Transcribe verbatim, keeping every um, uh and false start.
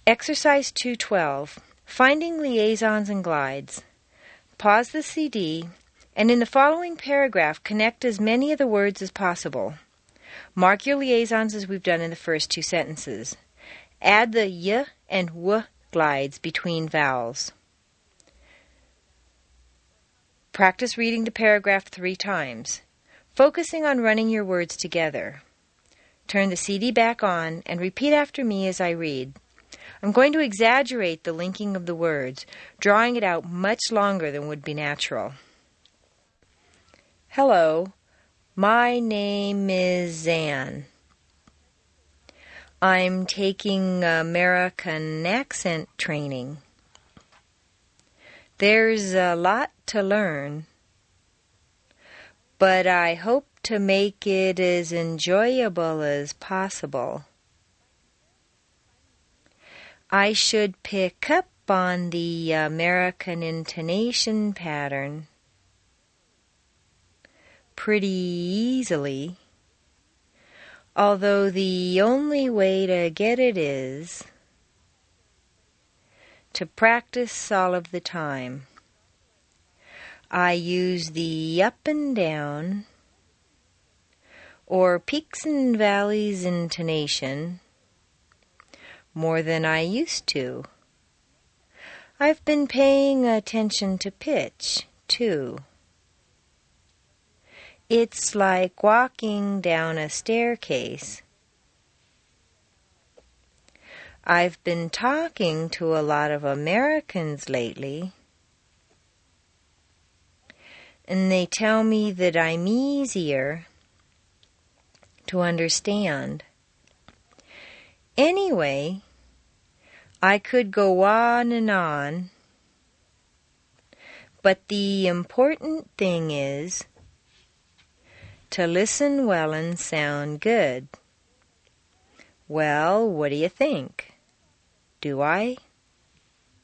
Exercise two twelve, Finding Liaisons and Glides. Pause the C D, and in the following paragraph, connect as many of the words as possible. Mark your liaisons as we've done in the first two sentences. Add the y and w glides between vowels. Practice reading the paragraph three times, focusing on running your words together. Turn the C D back on and repeat after me as I read. I'm going to exaggerate the linking of the words, drawing it out much longer than would be natural. Hello, my name is Zan. I'm taking American accent training. There's a lot to learn, but I hope to make it as enjoyable as possible. I should pick up on the American intonation pattern pretty easily, although the only way to get it is to practice all of the time. I use the up and down or peaks and valleys intonation more than I used to. I've been paying attention to pitch, too. It's like walking down a staircase. I've been talking to a lot of Americans lately, and they tell me that I'm easier to understand. Anyway, I could go on and on, but the important thing is to listen well and sound good. Well, what do you think? Do I?